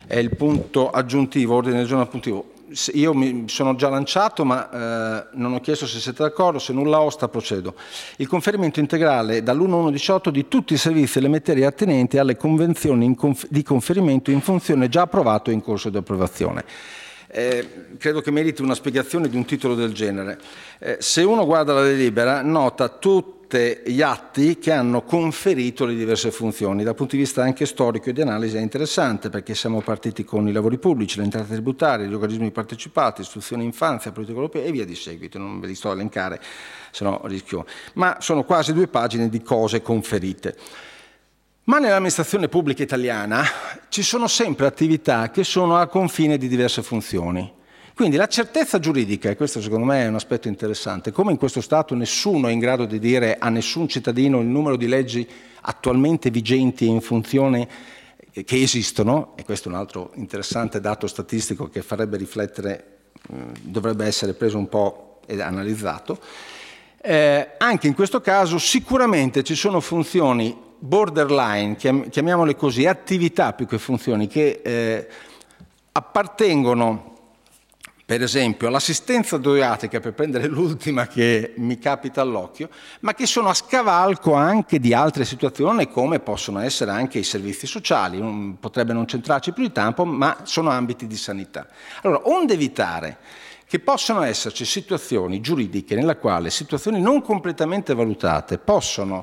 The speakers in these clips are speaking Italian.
è il punto aggiuntivo, ordine del giorno aggiuntivo. Io mi sono già lanciato, ma non ho chiesto se siete d'accordo, se nulla osta procedo. Il conferimento integrale dall'1/1/18 di tutti i servizi e le materie attinenti alle convenzioni di conferimento in funzione già approvato e in corso di approvazione. Credo che meriti una spiegazione di un titolo del genere. Se uno guarda la delibera, nota tutti gli atti che hanno conferito le diverse funzioni. Dal punto di vista anche storico e di analisi è interessante, perché siamo partiti con i lavori pubblici, le entrate tributarie, gli organismi partecipati, istruzione infanzia, politica europea e via di seguito. Non ve li sto a elencare, se no rischio. Ma sono quasi 2 pagine di cose conferite. Ma nell'amministrazione pubblica italiana ci sono sempre attività che sono a confine di diverse funzioni. Quindi la certezza giuridica, e questo secondo me è un aspetto interessante, come in questo Stato nessuno è in grado di dire a nessun cittadino il numero di leggi attualmente vigenti e in funzione che esistono, e questo è un altro interessante dato statistico che farebbe riflettere, dovrebbe essere preso un po' ed analizzato, anche in questo caso sicuramente ci sono funzioni borderline, chiamiamole così, attività più che funzioni, che appartengono per esempio all'assistenza doiatica, per prendere l'ultima che mi capita all'occhio, ma che sono a scavalco anche di altre situazioni, come possono essere anche i servizi sociali. Potrebbe non centrarci più di tempo, ma sono ambiti di sanità. Allora, onde evitare che possano esserci situazioni giuridiche nella quale situazioni non completamente valutate possono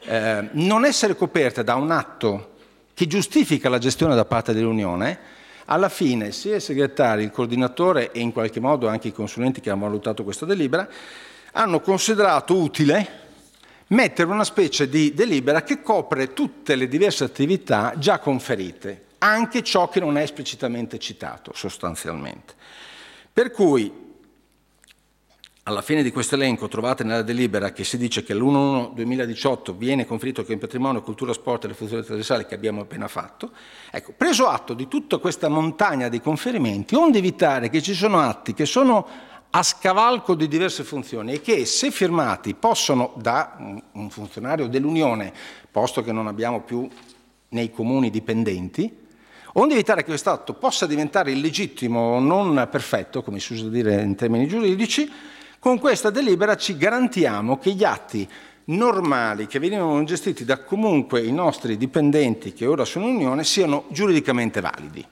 non essere coperte da un atto che giustifica la gestione da parte dell'Unione, alla fine sia il segretario, il coordinatore e in qualche modo anche i consulenti che hanno valutato questa delibera hanno considerato utile mettere una specie di delibera che copre tutte le diverse attività già conferite, anche ciò che non è esplicitamente citato sostanzialmente. Per cui alla fine di questo elenco trovate nella delibera che si dice che l'1/1/2018 viene conferito che in patrimonio, cultura, sport e le funzioni trasversali che abbiamo appena fatto. Ecco, preso atto di tutta questa montagna di conferimenti, onde evitare che ci sono atti che sono a scavalco di diverse funzioni e che, se firmati, possono, da un funzionario dell'Unione, posto che non abbiamo più nei comuni dipendenti, onde evitare che questo atto possa diventare illegittimo o non perfetto, come si usa dire in termini giuridici, con questa delibera ci garantiamo che gli atti normali che venivano gestiti da comunque i nostri dipendenti che ora sono in Unione siano giuridicamente validi.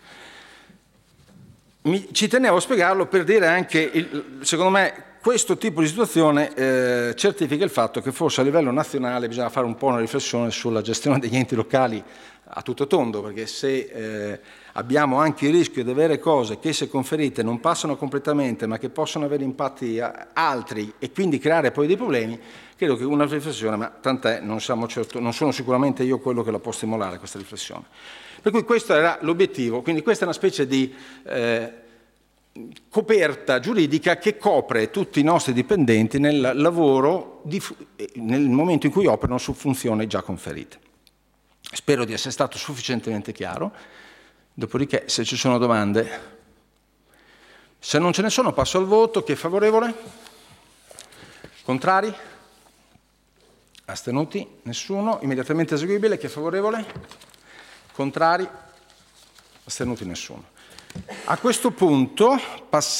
Ci tenevo a spiegarlo per dire anche, secondo me, questo tipo di situazione certifica il fatto che forse a livello nazionale bisogna fare un po' una riflessione sulla gestione degli enti locali a tutto tondo, perché se abbiamo anche il rischio di avere cose che, se conferite, non passano completamente ma che possono avere impatti altri e quindi creare poi dei problemi, credo che una riflessione, ma tant'è, non sono sicuramente io quello che la può stimolare questa riflessione. Per cui questo era l'obiettivo, quindi questa è una specie di coperta giuridica che copre tutti i nostri dipendenti nel lavoro, nel momento in cui operano su funzioni già conferite. Spero di essere stato sufficientemente chiaro, dopodiché se ci sono domande, se non ce ne sono passo al voto. Chi è favorevole? Contrari? Astenuti? Nessuno. Immediatamente eseguibile. Chi è favorevole? Contrari? Astenuti? Nessuno. A questo punto passiamo